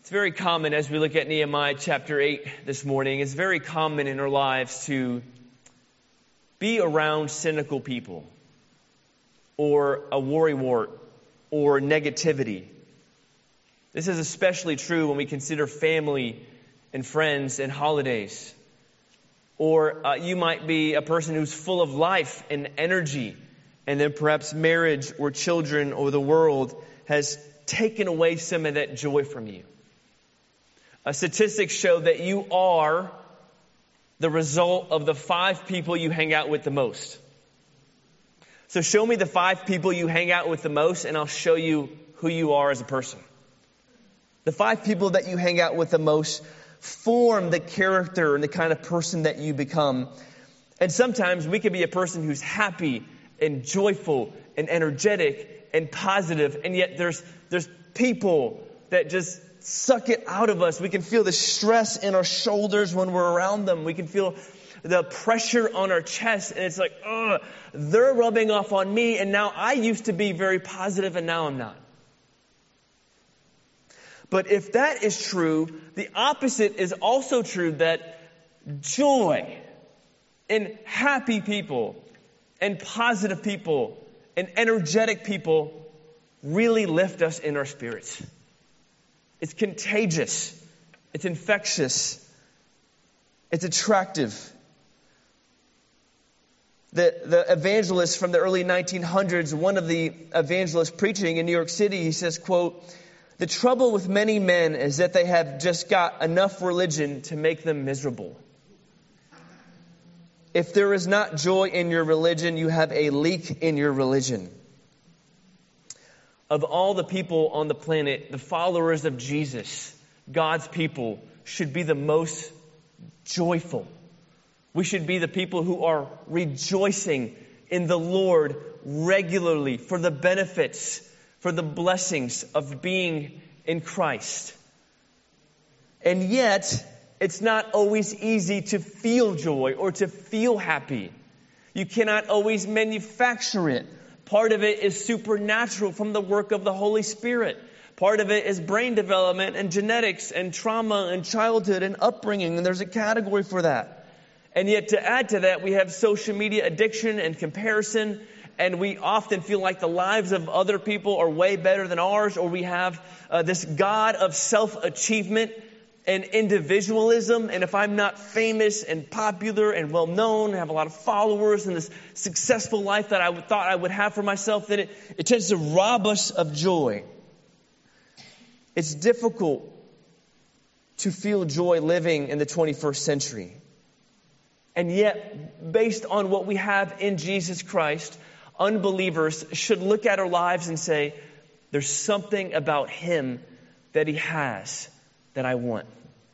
It's very common as we look at Nehemiah chapter 8 this morning, it's very common in our lives to be around cynical people or a worrywart or negativity. This is especially true when we consider family and friends and holidays. Or you might be a person who's full of life and energy, and then perhaps marriage or children or the world has taken away some of that joy from you. Statistics show that you are the result of the 5 people you hang out with the most. So show me the 5 people you hang out with the most, and I'll show you who you are as a person. The 5 people that you hang out with the most form the character and the kind of person that you become. And sometimes we can be a person who's happy and joyful and energetic and positive, and yet there's people that just suck it out of us. We can feel the stress in our shoulders when we're around them. We can feel the pressure on our chest, and it's like, they're rubbing off on me, and now I used to be very positive, and now I'm not. But if that is true, the opposite is also true, that joy and happy people and positive people and energetic people really lift us in our spirits. It's contagious. It's infectious. It's attractive. The evangelist from the early 1900s, one of the evangelists preaching in New York City, he says, quote, "The trouble with many men is that they have just got enough religion to make them miserable. If there is not joy in your religion, you have a leak in your religion." Of all the people on the planet, the followers of Jesus, God's people, should be the most joyful. We should be the people who are rejoicing in the Lord regularly for the benefits, for the blessings of being in Christ. And yet, it's not always easy to feel joy or to feel happy. You cannot always manufacture it. Part of it is supernatural from the work of the Holy Spirit. Part of it is brain development and genetics and trauma and childhood and upbringing, and there's a category for that. And yet to add to that, we have social media addiction and comparison, and we often feel like the lives of other people are way better than ours, or we have this God of self-achievement and individualism, and if I'm not famous and popular and well known, have a lot of followers and this successful life that I thought I would have for myself, then it tends to rob us of joy. It's difficult to feel joy living in the 21st century. And yet, based on what we have in Jesus Christ, unbelievers should look at our lives and say, there's something about Him that He has that I want.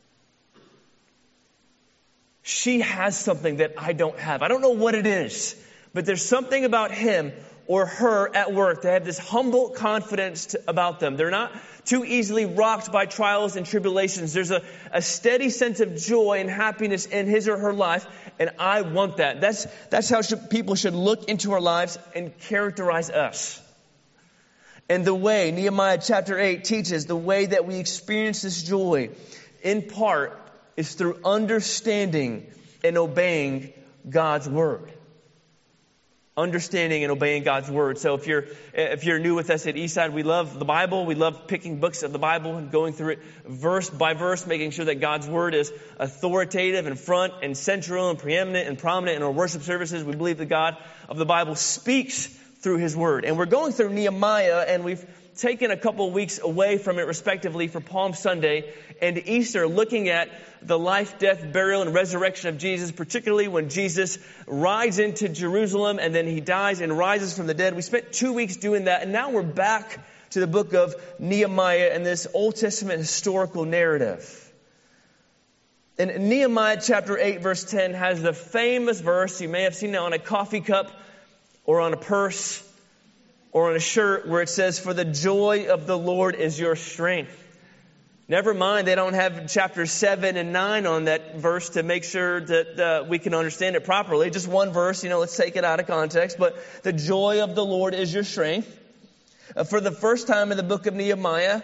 She has something that I don't have. I don't know what it is, but there's something about him or her at work. They have this humble confidence about them. They're not too easily rocked by trials and tribulations. There's a steady sense of joy and happiness in his or her life, and I want that. That's how people should look into our lives and characterize us. And the way, Nehemiah chapter 8 teaches, the way that we experience this joy, in part, is through understanding and obeying God's Word. Understanding and obeying God's Word. So if you're new with us at Eastside, we love the Bible. We love picking books of the Bible and going through it verse by verse, making sure that God's Word is authoritative and front and central and preeminent and prominent in our worship services. We believe the God of the Bible speaks through His Word. And we're going through Nehemiah, and we've taken a couple of weeks away from it respectively for Palm Sunday and Easter, looking at the life, death, burial, and resurrection of Jesus, particularly when Jesus rides into Jerusalem and then He dies and rises from the dead. We spent 2 weeks doing that, and now we're back to the book of Nehemiah and this Old Testament historical narrative. And Nehemiah chapter 8 verse 10 has the famous verse, you may have seen it on a coffee cup or on a purse or on a shirt, where it says, "For the joy of the Lord is your strength." Never mind, they don't have chapters 7 and 9 on that verse to make sure that we can understand it properly. Just one verse, let's take it out of context. But the joy of the Lord is your strength. For the first time in the book of Nehemiah,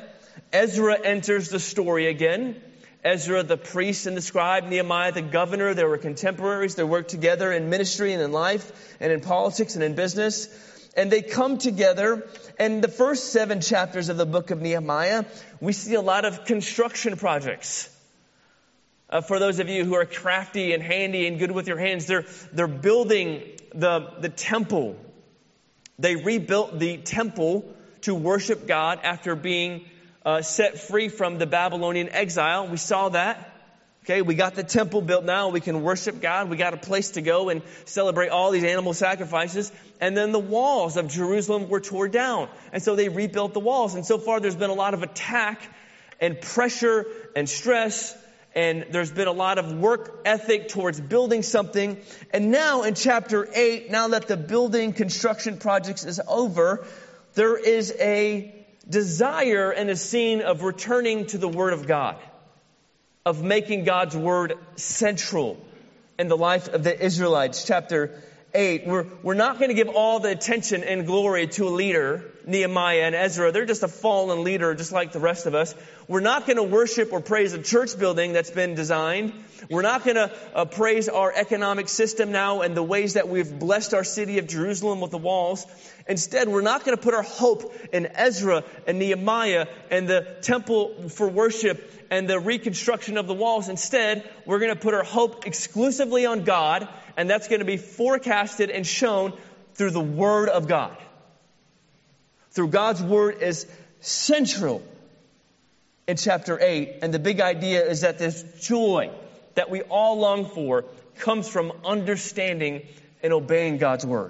Ezra enters the story again. Ezra, the priest and the scribe, Nehemiah, the governor, they were contemporaries. They worked together in ministry and in life and in politics and in business. And they come together. And the first 7 chapters of the book of Nehemiah, we see a lot of construction projects. For those of you who are crafty and handy and good with your hands, they're building the temple. They rebuilt the temple to worship God after being set free from the Babylonian exile. We saw that. Okay, we got the temple built now. We can worship God. We got a place to go and celebrate all these animal sacrifices. And then the walls of Jerusalem were torn down. And so they rebuilt the walls. And so far there's been a lot of attack and pressure and stress. And there's been a lot of work ethic towards building something. And now in chapter 8, now that the building construction projects is over, there is a desire and a scene of returning to the Word of God, of making God's Word central in the life of the Israelites. Chapter 8, we're not going to give all the attention and glory to a leader, Nehemiah and Ezra. They're just a fallen leader just like the rest of us. We're not going to worship or praise a church building that's been designed. We're not going to praise our economic system now and the ways that we've blessed our city of Jerusalem with the walls. Instead, we're not going to put our hope in Ezra and Nehemiah and the temple for worship and the reconstruction of the walls. Instead, we're going to put our hope exclusively on God, and that's going to be forecasted and shown through the Word of God. Through God's Word is central in chapter 8. And the big idea is that this joy that we all long for comes from understanding and obeying God's Word.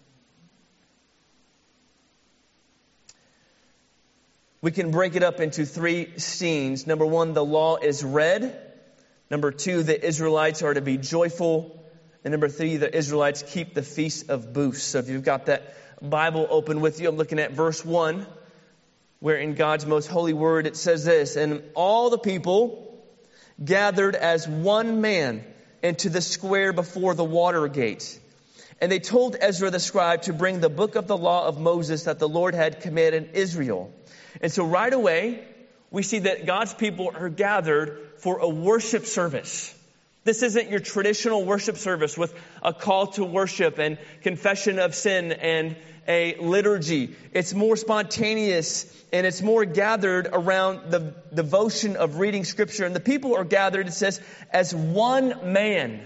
We can break it up into 3 scenes. Number 1, the law is read. Number 2, the Israelites are to be joyful. And number 3, the Israelites keep the Feast of Booths. So if you've got that Bible open with you, I'm looking at verse 1, where in God's most holy word it says this: "And all the people gathered as one man into the square before the water gate. And they told Ezra the scribe to bring the book of the law of Moses that the Lord had commanded Israel." And so right away, we see that God's people are gathered for a worship service. This isn't your traditional worship service with a call to worship and confession of sin and a liturgy. It's more spontaneous and it's more gathered around the devotion of reading Scripture. And the people are gathered, it says, as one man.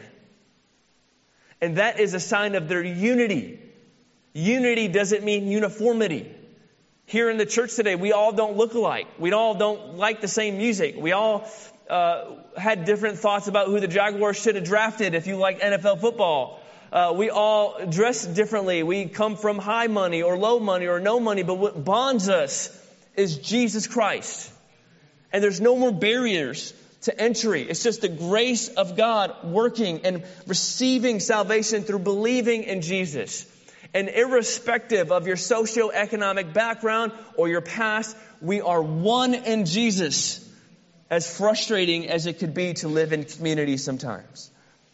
And that is a sign of their unity. Unity doesn't mean uniformity. Here in the church today, we all don't look alike. We all don't like the same music. We all had different thoughts about who the Jaguars should have drafted if you like NFL football. We all dress differently. We come from high money or low money or no money. But what bonds us is Jesus Christ. And there's no more barriers to entry. It's just the grace of God working and receiving salvation through believing in Jesus. And irrespective of your socioeconomic background or your past, we are one in Jesus. As frustrating as it could be to live in community sometimes.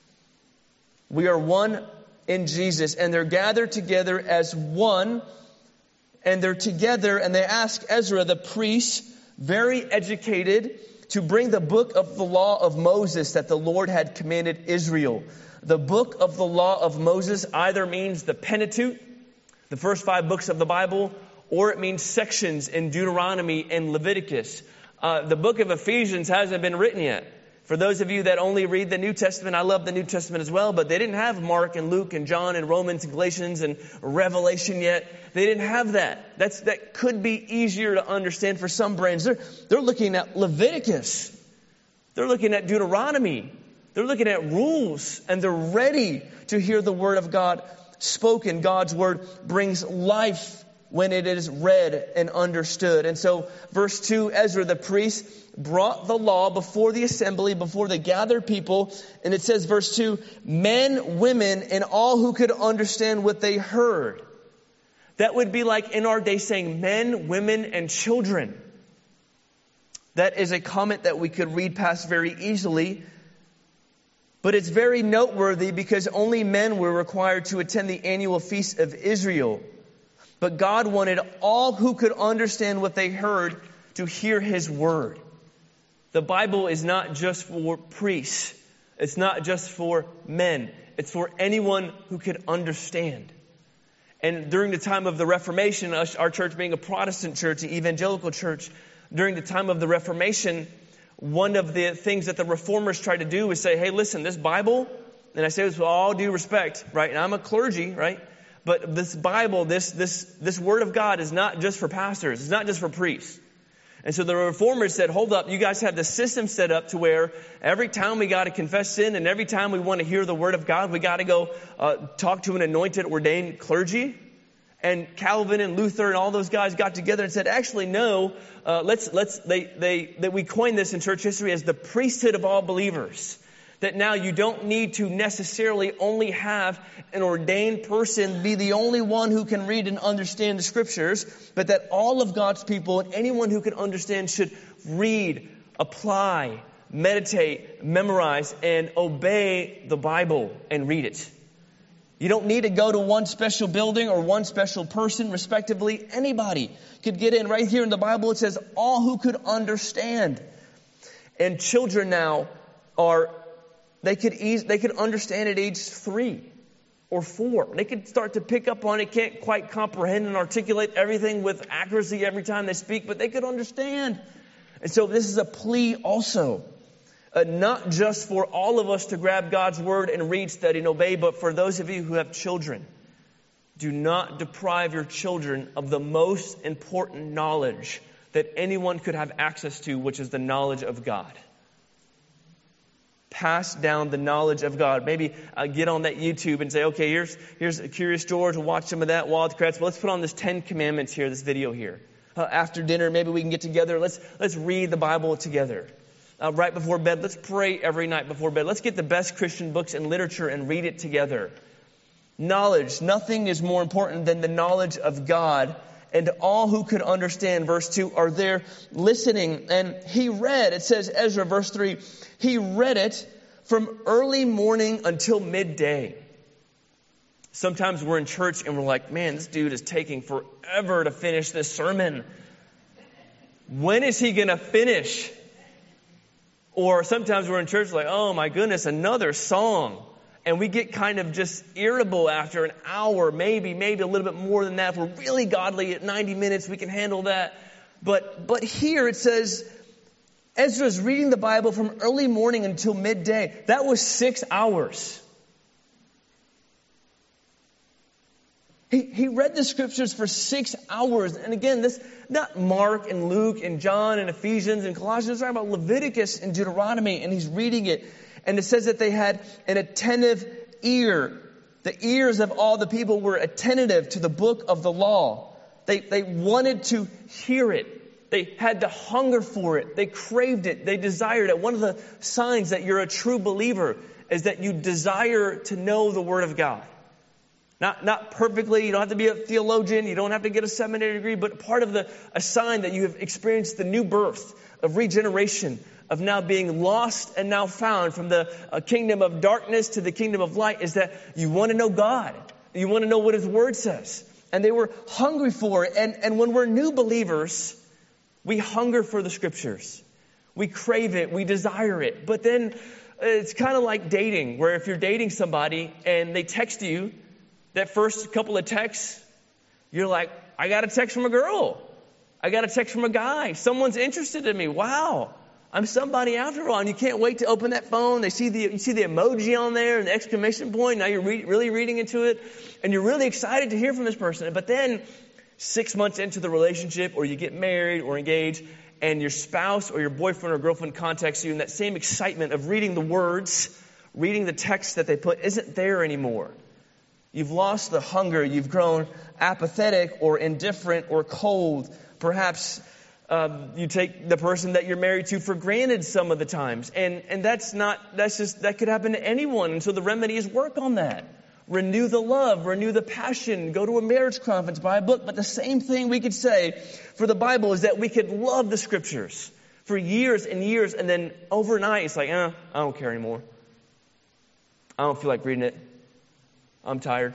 We are one in Jesus, and they're gathered together as one, and they're together, and they ask Ezra, the priest, very educated, to bring the book of the law of Moses that the Lord had commanded Israel. The book of the law of Moses either means the Pentateuch, the first 5 books of the Bible, or it means sections in Deuteronomy and Leviticus. The book of Ephesians hasn't been written yet. For those of you that only read the New Testament, I love the New Testament as well, but they didn't have Mark and Luke and John and Romans and Galatians and Revelation yet. They didn't have that. That could be easier to understand for some brains. They're looking at Leviticus. They're looking at Deuteronomy. They're looking at rules, and they're ready to hear the Word of God spoken. God's Word brings life when it is read and understood. And so, verse 2, Ezra the priest brought the law before the assembly, before the gathered people. And it says, verse 2, men, women, and all who could understand what they heard. That would be like in our day saying men, women, and children. That is a comment that we could read past very easily. But it's very noteworthy because only men were required to attend the annual feast of Israel. But God wanted all who could understand what they heard to hear His word. The Bible is not just for priests. It's not just for men. It's for anyone who could understand. And during the time of the Reformation, our church being a Protestant church, an evangelical church, during the time of the Reformation, one of the things that the reformers tried to do was say, hey, listen, this Bible, and I say this with all due respect, right? And I'm a clergy, right? But this Bible, this Word of God is not just for pastors. It's not just for priests. And so the reformers said, hold up, you guys have the system set up to where every time we got to confess sin and every time we want to hear the Word of God, we got to go talk to an anointed, ordained clergy. And Calvin and Luther and all those guys got together and said, actually, no, we coined this in church history as the priesthood of all believers. That now you don't need to necessarily only have an ordained person be the only one who can read and understand the Scriptures, but that all of God's people and anyone who can understand should read, apply, meditate, memorize, and obey the Bible and read it. You don't need to go to one special building or one special person, respectively. Anybody could get in. Right here in the Bible, it says all who could understand. And children now they could understand at age 3 or 4. They could start to pick up on it, can't quite comprehend and articulate everything with accuracy every time they speak, but they could understand. And so this is a plea also. Not just for all of us to grab God's Word and read, study, and obey, but for those of you who have children. Do not deprive your children of the most important knowledge that anyone could have access to, which is the knowledge of God. Pass down the knowledge of God. Maybe get on that YouTube and say, okay, here's Curious George. We'll watch some of that, Wildcrats. But let's put on this 10 Commandments here, this video here. After dinner, maybe we can get together. Let's read the Bible together. Right before bed, let's pray every night before bed. Let's get the best Christian books and literature and read it together. Knowledge. Nothing is more important than the knowledge of God. And all who could understand, verse 2, are there listening. And he read, it says, Ezra, verse 3, he read it from early morning until midday. Sometimes we're in church and we're like, man, this dude is taking forever to finish this sermon. When is he going to finish? Or sometimes we're in church like, oh my goodness, another song. And we get kind of just irritable after an hour, maybe a little bit more than that. If we're really godly at 90 minutes, we can handle that. But here it says, Ezra's reading the Bible from early morning until midday. That was 6 hours. He read the Scriptures for 6 hours. And again, this not Mark and Luke and John and Ephesians and Colossians. It's talking about Leviticus and Deuteronomy. And he's reading it. And it says that they had an attentive ear. The ears of all the people were attentive to the book of the law. They wanted to hear it. They had the hunger for it. They craved it. They desired it. One of the signs that you're a true believer is that you desire to know the Word of God. Not perfectly. You don't have to be a theologian. You don't have to get a seminary degree. But part of a sign that you have experienced the new birth of regeneration, of now being lost and now found from the kingdom of darkness to the kingdom of light, is that you want to know God. You want to know what His Word says. And they were hungry for it. And when we're new believers, we hunger for the Scriptures. We crave it. We desire it. But then it's kind of like dating, where if you're dating somebody and they text you, that first couple of texts, you're like, I got a text from a girl. I got a text from a guy. Someone's interested in me. Wow. I'm somebody after all. And you can't wait to open that phone. You see the emoji on there and the exclamation point. Now you're really reading into it. And you're really excited to hear from this person. But then 6 months into the relationship, or you get married or engaged, and your spouse or your boyfriend or girlfriend contacts you, and that same excitement of reading the words, reading the text that they put isn't there anymore. You've lost the hunger. You've grown apathetic or indifferent or cold. Perhaps you take the person that you're married to for granted some of the times. And that could happen to anyone. And so the remedy is work on that. Renew the love, renew the passion, go to a marriage conference, buy a book. But the same thing we could say for the Bible is that we could love the Scriptures for years and years. And then overnight it's like, I don't care anymore. I don't feel like reading it. I'm tired.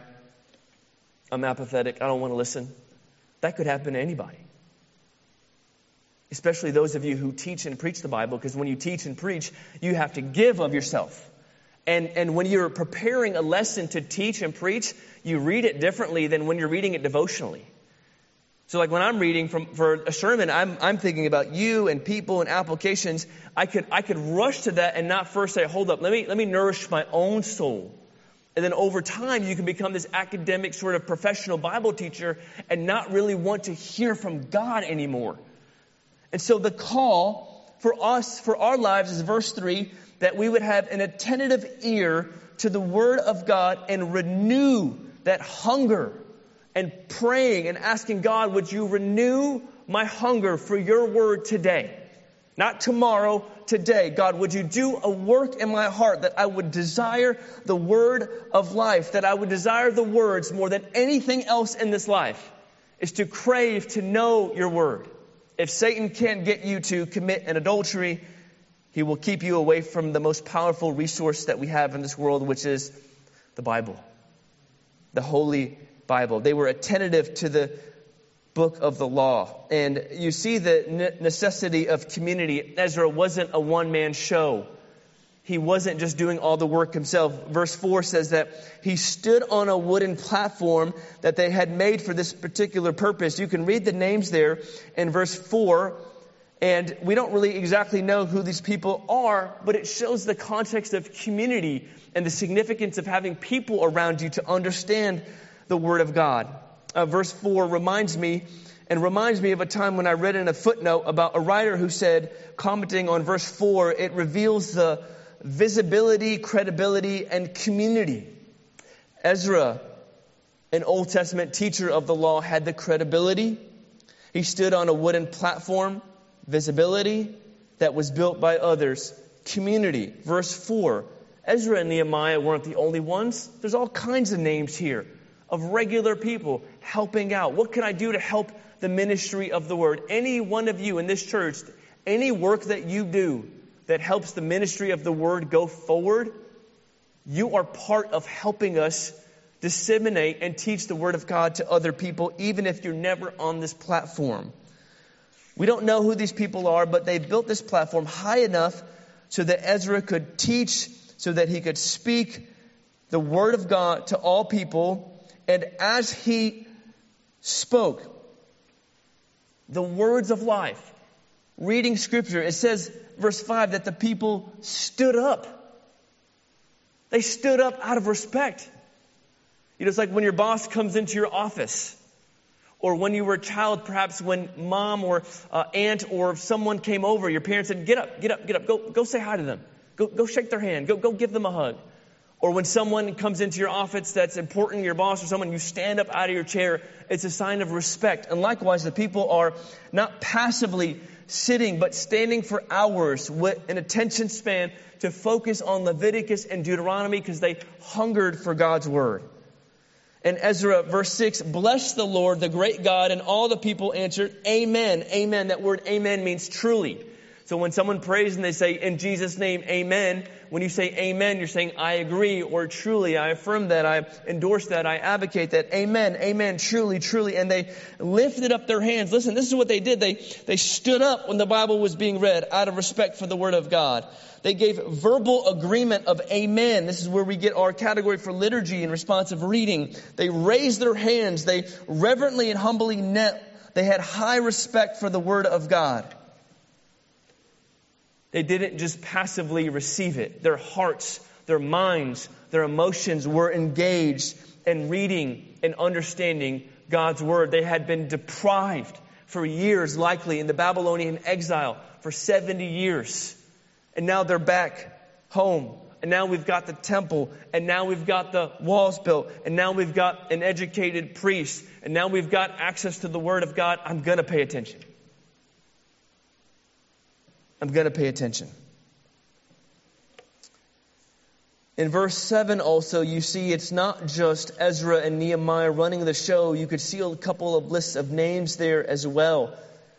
I'm apathetic. I don't want to listen. That could happen to anybody. especially those of you who teach and preach the Bible, because when you teach and preach, you have to give of yourself. And when you're preparing a lesson to teach and preach, you read it differently than when you're reading it devotionally. So like when I'm reading for a sermon, I'm thinking about you and people and applications. I could rush to that and not first say, hold up, let me nourish my own soul. And then over time, you can become this academic sort of professional Bible teacher and not really want to hear from God anymore. And so the call for us, for our lives, is verse 3, that we would have an attentive ear to the Word of God and renew that hunger, and praying and asking God, would you renew my hunger for your Word today? Not tomorrow, today. God, would you do a work in my heart that I would desire the word of life, that I would desire the words more than anything else in this life, is to crave to know your word. If Satan can't get you to commit an adultery, he will keep you away from the most powerful resource that we have in this world, which is the Bible, the Holy Bible. They were attentive to the book of the law. And you see the necessity of community. Ezra wasn't a one-man show. He wasn't just doing all the work himself. Verse 4 says that he stood on a wooden platform that they had made for this particular purpose. You can read the names there in verse 4. And we don't really exactly know who these people are, but it shows the context of community and the significance of having people around you to understand the Word of God. Verse 4 reminds me of a time when I read in a footnote about a writer who said, commenting on verse 4, it reveals the visibility, credibility, and community. Ezra, an Old Testament teacher of the law, had the credibility. He stood on a wooden platform, visibility, that was built by others, community. Verse 4, Ezra and Nehemiah weren't the only ones. There's all kinds of names here of regular people helping out. What can I do to help the ministry of the word? Any one of you in this church, any work that you do that helps the ministry of the word go forward, you are part of helping us disseminate and teach the word of God to other people, even if you're never on this platform. We don't know who these people are, but they built this platform high enough so that Ezra could teach, so that he could speak the word of God to all people. And as he spoke the words of life, reading scripture, it says, verse 5, that the people stood up. They stood up out of respect. You know, it's like when your boss comes into your office, or when you were a child, perhaps when mom or aunt or someone came over, your parents said, get up, go say hi to them. Go shake their hand, go give them a hug. Or when someone comes into your office that's important, your boss or someone, you stand up out of your chair. It's a sign of respect. And likewise, the people are not passively sitting, but standing for hours with an attention span to focus on Leviticus and Deuteronomy because they hungered for God's word. And Ezra, verse 6, bless the Lord, the great God, and all the people answered, amen, amen. That word amen means truly. So when someone prays and they say, in Jesus' name, amen, when you say amen, you're saying, I agree, or truly, I affirm that, I endorse that, I advocate that, amen, amen, truly, truly. And they lifted up their hands. Listen, this is what they did. They stood up when the Bible was being read out of respect for the Word of God. They gave verbal agreement of amen. This is where we get our category for liturgy and responsive reading. They raised their hands. They reverently and humbly knelt. They had high respect for the Word of God. They didn't just passively receive it. Their hearts, their minds, their emotions were engaged in reading and understanding God's word. They had been deprived for years, likely in the Babylonian exile for 70 years. And now they're back home. And now we've got the temple. And now we've got the walls built. And now we've got an educated priest. And now we've got access to the word of God. I'm going to pay attention. I'm going to pay attention. In verse 7 also, you see it's not just Ezra and Nehemiah running the show. You could see a couple of lists of names there as well.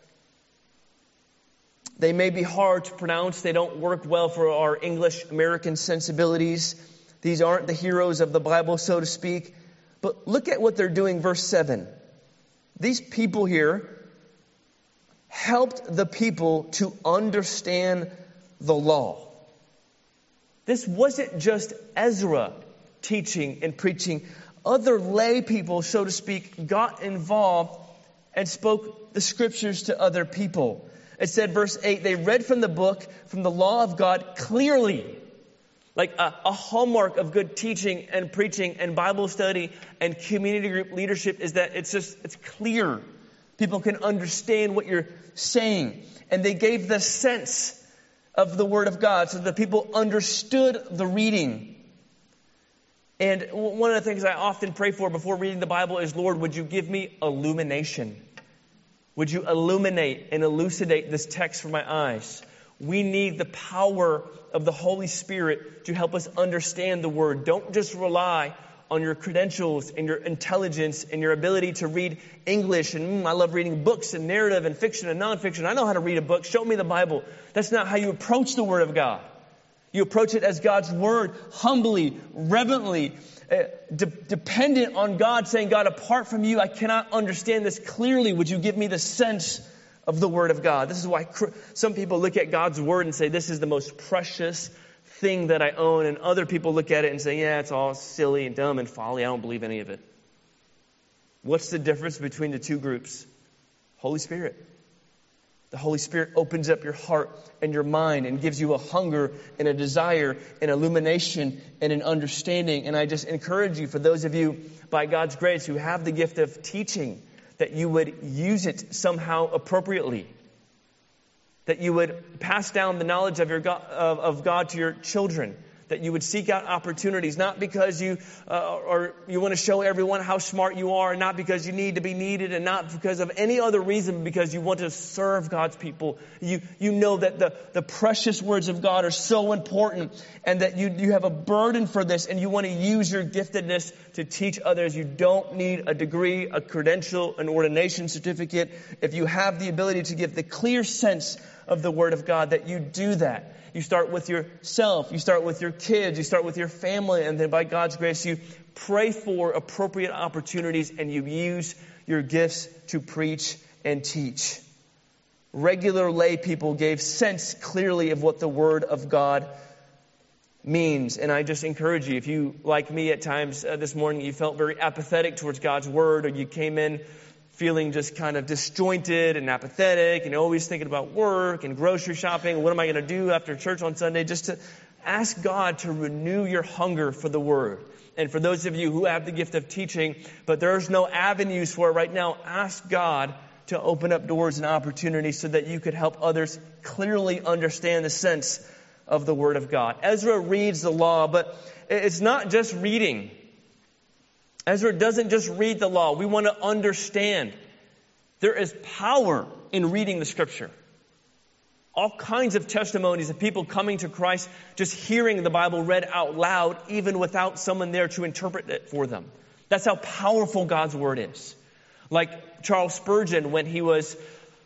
They may be hard to pronounce. They don't work well for our English American sensibilities. These aren't the heroes of the Bible, so to speak. But look at what they're doing, verse 7. These people here helped the people to understand the law. This wasn't just Ezra teaching and preaching. Other lay people, so to speak, got involved and spoke the scriptures to other people. It said, verse 8, they read from the book, from the law of God clearly. Like a hallmark of good teaching and preaching and Bible study and community group leadership is that it's clear. People can understand what you're saying. And they gave the sense of the Word of God so that people understood the reading. And one of the things I often pray for before reading the Bible is, Lord, would you give me illumination? Would you illuminate and elucidate this text for my eyes? We need the power of the Holy Spirit to help us understand the Word. Don't just rely on your credentials and your intelligence and your ability to read English. And I love reading books and narrative and fiction and nonfiction. I know how to read a book. Show me the Bible. That's not how you approach the Word of God. You approach it as God's Word, humbly, reverently, dependent on God, saying, God, apart from you, I cannot understand this clearly. Would you give me the sense of the Word of God? This is why some people look at God's Word and say, this is the most precious thing that I own. And other people look at it and say, yeah, it's all silly and dumb and folly. I don't believe any of it. What's the difference between the two groups? Holy Spirit. The Holy Spirit opens up your heart and your mind and gives you a hunger and a desire and illumination and an understanding. And I just encourage you, for those of you, by God's grace, who have the gift of teaching, that you would use it somehow appropriately. That you would pass down the knowledge of of God to your children. That you would seek out opportunities, not because you want to show everyone how smart you are, not because you need to be needed, and not because of any other reason, because you want to serve God's people. You know that the precious words of God are so important, and that you have a burden for this, and you want to use your giftedness to teach others. You don't need a degree, a credential, an ordination certificate. If you have the ability to give the clear sense of the Word of God, that you do that. You start with yourself, you start with your kids, you start with your family, and then by God's grace, you pray for appropriate opportunities and you use your gifts to preach and teach. Regular lay people gave sense clearly of what the Word of God means. And I just encourage you, if you, like me at times this morning, you felt very apathetic towards God's Word, or you came in feeling just kind of disjointed and apathetic and always thinking about work and grocery shopping. What am I going to do after church on Sunday? Just to ask God to renew your hunger for the Word. And for those of you who have the gift of teaching, but there's no avenues for it right now, ask God to open up doors and opportunities so that you could help others clearly understand the sense of the Word of God. Ezra reads the law, but it's not just reading. Ezra doesn't just read the law. We want to understand. There is power in reading the Scripture. All kinds of testimonies of people coming to Christ, just hearing the Bible read out loud, even without someone there to interpret it for them. That's how powerful God's Word is. Like Charles Spurgeon, when he was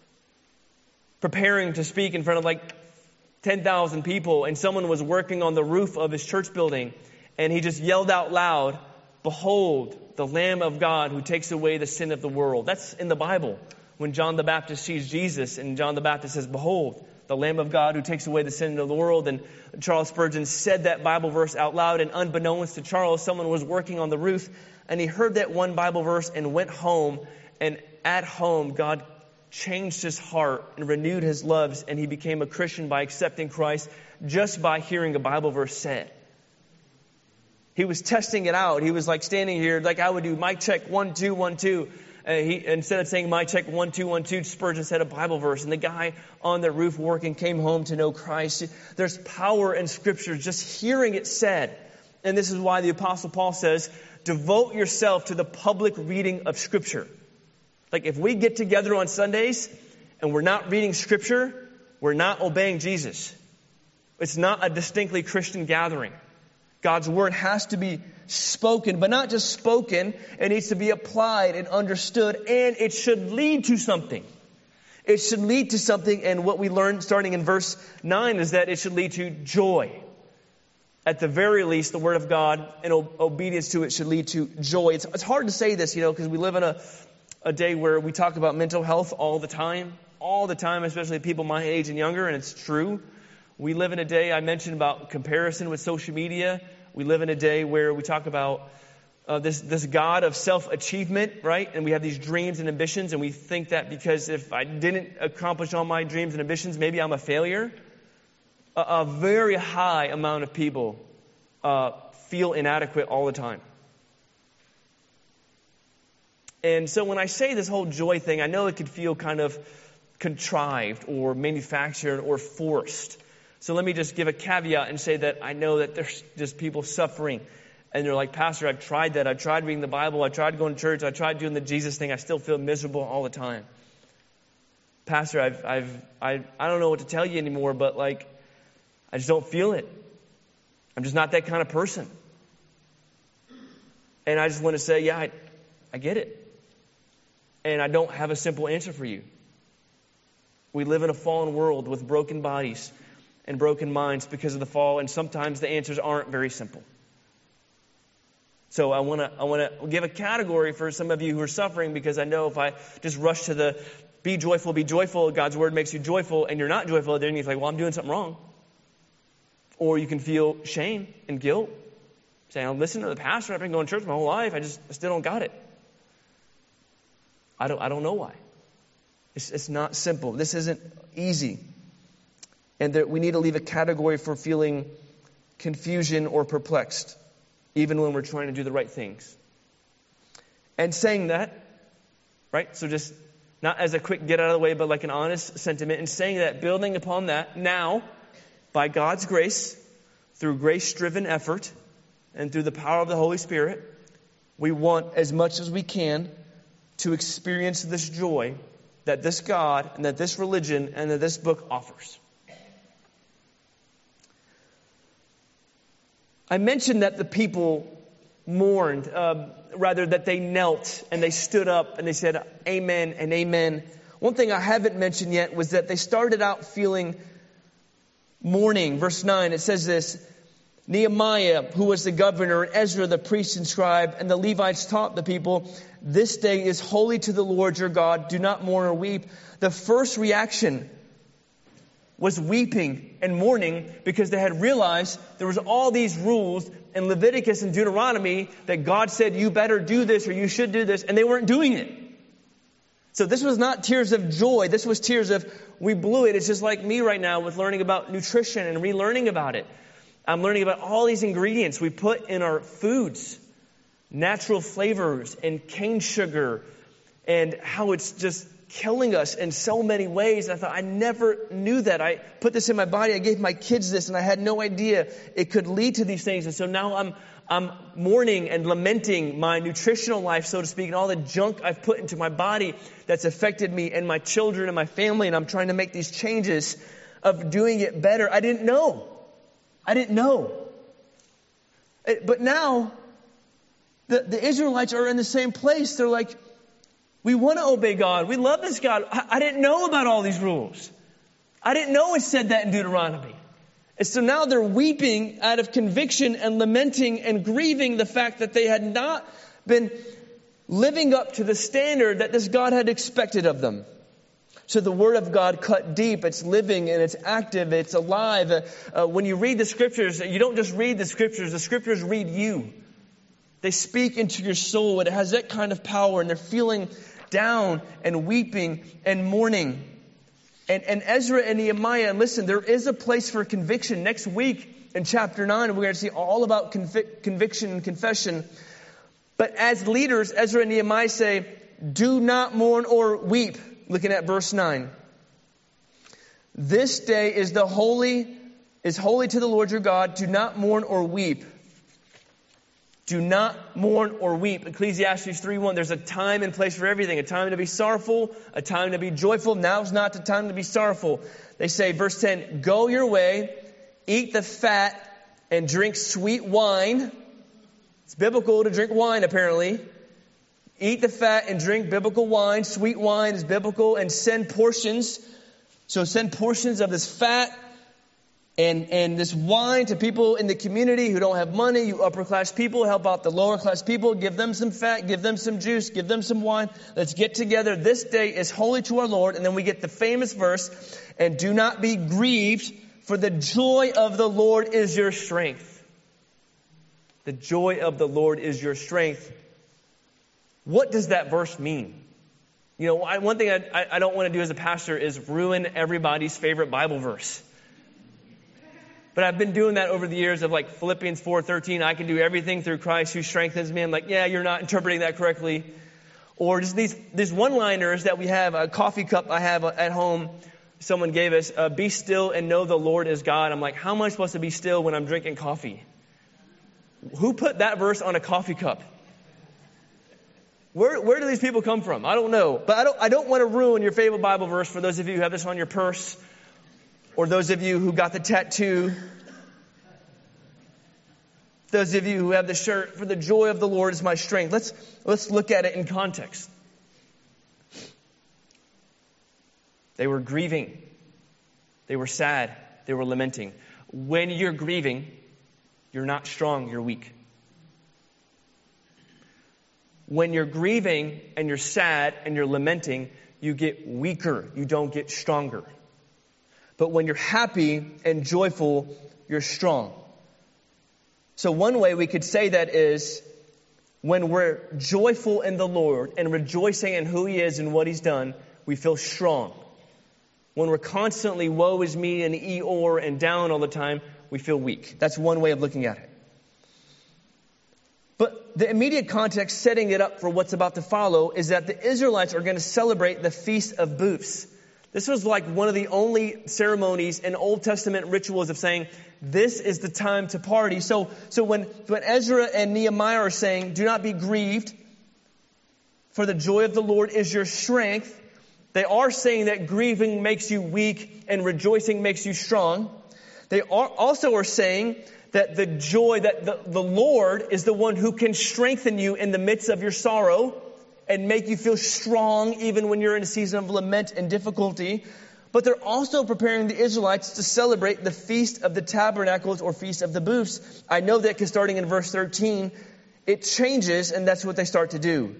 preparing to speak in front of 10,000 people, and someone was working on the roof of his church building, and he just yelled out loud, "Behold, the Lamb of God who takes away the sin of the world." That's in the Bible. When John the Baptist sees Jesus, and John the Baptist says, "Behold, the Lamb of God who takes away the sin of the world." And Charles Spurgeon said that Bible verse out loud, and unbeknownst to Charles, someone was working on the roof, and he heard that one Bible verse and went home, and at home, God changed his heart and renewed his loves, and he became a Christian by accepting Christ just by hearing a Bible verse said. He was testing it out. He was standing here like I would do, mic check, 1, 2, 1, 2. Instead of saying mic check, 1, 2, 1, 2, Spurgeon said a Bible verse. And the guy on the roof working came home to know Christ. There's power in Scripture, just hearing it said. And this is why the Apostle Paul says, devote yourself to the public reading of Scripture. If we get together on Sundays and we're not reading Scripture, we're not obeying Jesus. It's not a distinctly Christian gathering. God's Word has to be spoken, but not just spoken. It needs to be applied and understood, and it should lead to something. It should lead to something, and what we learned starting in verse 9 is that it should lead to joy. At the very least, the Word of God and obedience to it should lead to joy. It's hard to say this, because we live in a day where we talk about mental health all the time. all the time, especially people my age and younger, and it's true. We live in a day, I mentioned about comparison with social media. We live in a day where we talk about this God of self-achievement, right? And we have these dreams and ambitions, and we think that because if I didn't accomplish all my dreams and ambitions, maybe I'm a failure. A very high amount of people feel inadequate all the time. And so when I say this whole joy thing, I know it could feel kind of contrived or manufactured or forced. So let me just give a caveat and say that I know that there's just people suffering. And they're like, Pastor, I've tried that. I've tried reading the Bible. I tried going to church. I tried doing the Jesus thing. I still feel miserable all the time. Pastor, I don't know what to tell you anymore, but like, I just don't feel it. I'm just not that kind of person. And I just want to say, yeah, I get it. And I don't have a simple answer for you. We live in a fallen world with broken bodies and broken minds because of the fall, and sometimes the answers aren't very simple. So I want to give a category for some of you who are suffering, because I know if I just rush to the be joyful, God's word makes you joyful, and you're not joyful, then you're like, well, I'm doing something wrong. Or you can feel shame and guilt, saying, I'll listen to the pastor, I've been going to church my whole life, I still don't got it. I don't know why. It's not simple. This isn't easy. And that we need to leave a category for feeling confusion or perplexed, even when we're trying to do the right things. And saying that, right? So just not as a quick get out of the way, but like an honest sentiment. And saying that, building upon that, now, by God's grace, through grace-driven effort, and through the power of the Holy Spirit, we want as much as we can to experience this joy that this God and that this religion and that this book offers. I mentioned that the people mourned, that they knelt and they stood up and they said amen and amen. One thing I haven't mentioned yet was that they started out feeling mourning. Verse 9, it says this, Nehemiah, who was the governor, and Ezra, the priest and scribe, and the Levites taught the people, this day is holy to the Lord your God. Do not mourn or weep. The first reaction was weeping and mourning, because they had realized there was all these rules in Leviticus and Deuteronomy that God said you better do this or you should do this, and they weren't doing it. So this was not tears of joy. This was tears of, we blew it. It's just like me right now with learning about nutrition and relearning about it. I'm learning about all these ingredients we put in our foods, natural flavors and cane sugar, and how it's just killing us in so many ways. And I thought, I never knew that. I put this in my body. I gave my kids this, and I had no idea it could lead to these things. And so now I'm mourning and lamenting my nutritional life, so to speak, and all the junk I've put into my body that's affected me and my children and my family. And I'm trying to make these changes of doing it better. I didn't know. But now, the Israelites are in the same place. They're like, we want to obey God. We love this God. I didn't know about all these rules. I didn't know it said that in Deuteronomy. And so now they're weeping out of conviction and lamenting and grieving the fact that they had not been living up to the standard that this God had expected of them. So the Word of God cut deep. It's living and it's active. It's alive. When you read the Scriptures, you don't just read the Scriptures read you. They speak into your soul. It has that kind of power, and they're feeling down and weeping and mourning. And Ezra and Nehemiah, and listen, there is a place for conviction. Next week in chapter 9, we're going to see all about conviction and confession. But as leaders, Ezra and Nehemiah say, do not mourn or weep. Looking at verse 9. This day is holy to the Lord your God. Do not mourn or weep. Do not mourn or weep. Ecclesiastes 3:1. There's a time and place for everything. A time to be sorrowful. A time to be joyful. Now's not the time to be sorrowful. They say, verse 10, go your way, eat the fat, and drink sweet wine. It's biblical to drink wine, apparently. Eat the fat and drink biblical wine. Sweet wine is biblical. And send portions. So send portions of this fat And this wine to people in the community who don't have money, you upper class people, help out the lower class people, give them some fat, give them some juice, give them some wine. Let's get together. This day is holy to our Lord. And then we get the famous verse, and do not be grieved, for the joy of the Lord is your strength. The joy of the Lord is your strength. What does that verse mean? You know, one thing I don't want to do as a pastor is ruin everybody's favorite Bible verse. But I've been doing that over the years of like Philippians 4:13, I can do everything through Christ who strengthens me. I'm like, yeah, you're not interpreting that correctly. Or just these one-liners that we have, a coffee cup I have at home, someone gave us, be still and know the Lord is God. I'm like, how am I supposed to be still when I'm drinking coffee? Who put that verse on a coffee cup? Where do these people come from? I don't know. But I don't want to ruin your favorite Bible verse for those of you who have this on your purse, or those of you who got the tattoo, those of you who have the shirt, for the joy of the Lord is my strength. Let's look at it in context. They were grieving. They were sad. They were lamenting. When you're grieving, you're not strong, you're weak. When you're grieving and you're sad and you're lamenting, you get weaker. You don't get stronger. But when you're happy and joyful, you're strong. So one way we could say that is when we're joyful in the Lord and rejoicing in who He is and what He's done, we feel strong. When we're constantly woe is me and Eeyore and down all the time, we feel weak. That's one way of looking at it. But the immediate context setting it up for what's about to follow is that the Israelites are going to celebrate the Feast of Booths. This was like one of the only ceremonies in Old Testament rituals of saying, this is the time to party. So when Ezra and Nehemiah are saying, do not be grieved, for the joy of the Lord is your strength, they are saying that grieving makes you weak and rejoicing makes you strong. They also are saying that the joy, that the Lord is the one who can strengthen you in the midst of your sorrow and make you feel strong even when you're in a season of lament and difficulty. But they're also preparing the Israelites to celebrate the Feast of the Tabernacles or Feast of the Booths. I know that because starting in verse 13, it changes and that's what they start to do.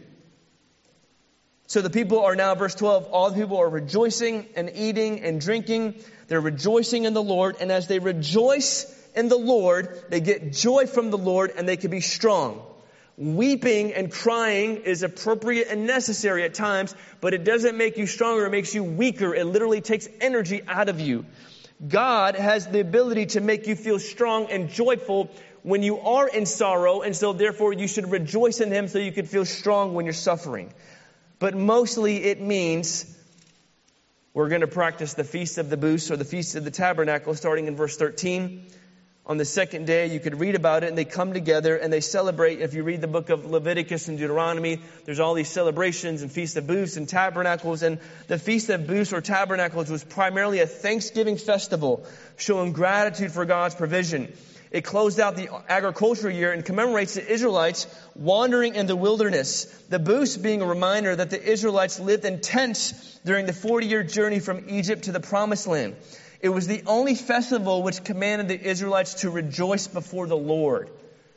So the people are now, verse 12, all the people are rejoicing and eating and drinking. They're rejoicing in the Lord. And as they rejoice in the Lord, they get joy from the Lord and they can be strong. Weeping and crying is appropriate and necessary at times, but it doesn't make you stronger. It makes you weaker. It literally takes energy out of you. God has the ability to make you feel strong and joyful when you are in sorrow, and so therefore you should rejoice in Him so you can feel strong when you're suffering. But mostly it means we're going to practice the Feast of the Booths or the Feast of the Tabernacle starting in verse 13. On the second day, you could read about it, and they come together and they celebrate. If you read the book of Leviticus and Deuteronomy, there's all these celebrations and Feast of Booths and Tabernacles. And the Feast of Booths or Tabernacles was primarily a Thanksgiving festival showing gratitude for God's provision. It closed out the agricultural year and commemorates the Israelites wandering in the wilderness. The booths being a reminder that the Israelites lived in tents during the 40-year journey from Egypt to the Promised Land. It was the only festival which commanded the Israelites to rejoice before the Lord.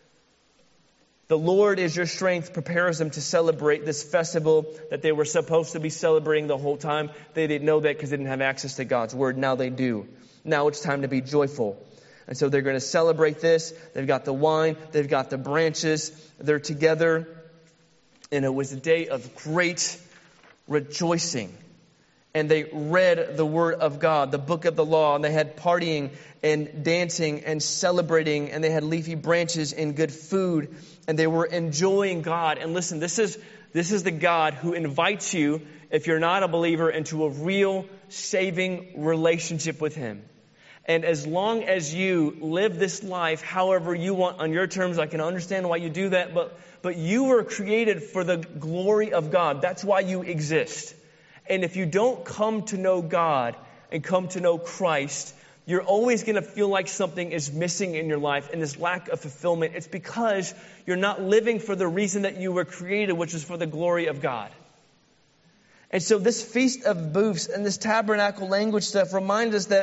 The Lord is your strength prepares them to celebrate this festival that they were supposed to be celebrating the whole time. They didn't know that because they didn't have access to God's Word. Now they do. Now it's time to be joyful. And so they're going to celebrate this. They've got the wine. They've got the branches. They're together. And it was a day of great rejoicing. And they read the Word of God, the book of the law, and they had partying and dancing and celebrating, and they had leafy branches and good food, and they were enjoying God. And listen, this is the God who invites you, if you're not a believer, into a real saving relationship with Him. And as long as you live this life however you want on your terms, I can understand why you do that, but you were created for the glory of God. That's why you exist. And if you don't come to know God and come to know Christ, you're always going to feel like something is missing in your life and this lack of fulfillment. It's because you're not living for the reason that you were created, which is for the glory of God. And so this Feast of Booths and this tabernacle language stuff reminds us that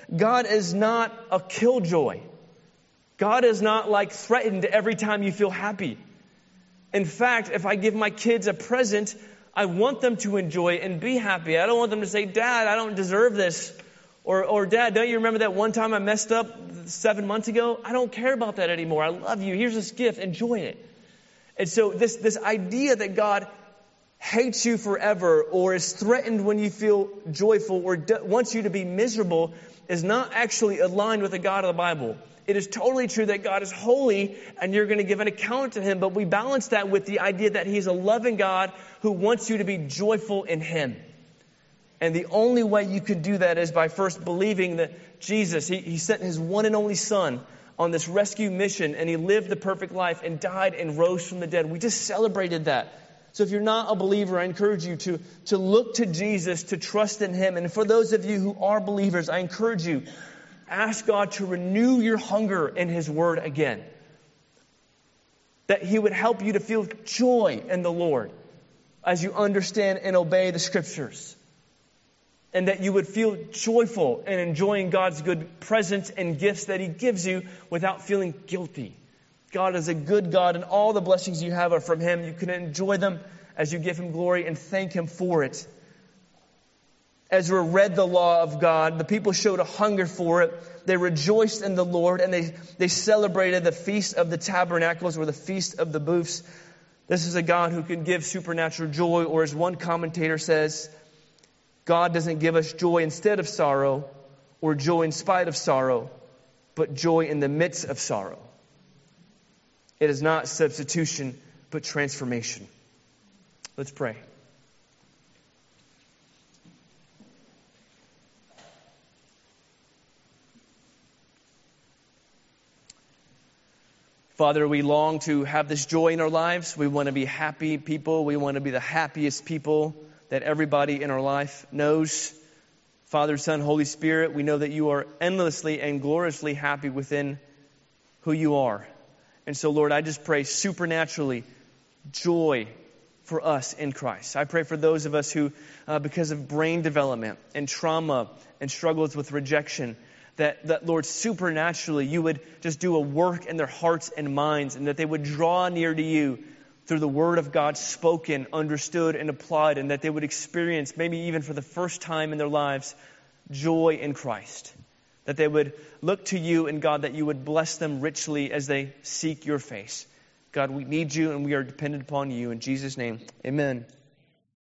God is not a killjoy. God is not like threatened every time you feel happy. In fact, if I give my kids a present, I want them to enjoy it and be happy. I don't want them to say, Dad, I don't deserve this. Or Dad, don't you remember that one time I messed up 7 months ago? I don't care about that anymore. I love you. Here's this gift. Enjoy it. And so this idea that God hates you forever or is threatened when you feel joyful or wants you to be miserable is not actually aligned with the God of the Bible. It is totally true that God is holy and you're going to give an account to Him, but we balance that with the idea that He's a loving God who wants you to be joyful in Him. And the only way you could do that is by first believing that Jesus, He sent His one and only Son on this rescue mission, and He lived the perfect life and died and rose from the dead. We just celebrated that. So if you're not a believer, I encourage you to look to Jesus, to trust in Him. And for those of you who are believers, I encourage you, ask God to renew your hunger in His Word again. That He would help you to feel joy in the Lord as you understand and obey the Scriptures. And that you would feel joyful in enjoying God's good presence and gifts that He gives you without feeling guilty. God is a good God, and all the blessings you have are from Him. You can enjoy them as you give Him glory and thank Him for it. Ezra read the law of God. The people showed a hunger for it. They rejoiced in the Lord, and they celebrated the Feast of the Tabernacles or the Feast of the Booths. This is a God who can give supernatural joy, or as one commentator says, God doesn't give us joy instead of sorrow or joy in spite of sorrow, but joy in the midst of sorrow. It is not substitution, but transformation. Let's pray. Father, we long to have this joy in our lives. We want to be happy people. We want to be the happiest people that everybody in our life knows. Father, Son, Holy Spirit, we know that you are endlessly and gloriously happy within who you are. And so, Lord, I just pray supernaturally joy for us in Christ. I pray for those of us who, because of brain development and trauma and struggles with rejection, that Lord, supernaturally you would just do a work in their hearts and minds, and that they would draw near to you through the Word of God spoken, understood, and applied, and that they would experience, maybe even for the first time in their lives, joy in Christ. That they would look to you, and God, that you would bless them richly as they seek your face. God, we need you, and we are dependent upon you. In Jesus' name, amen.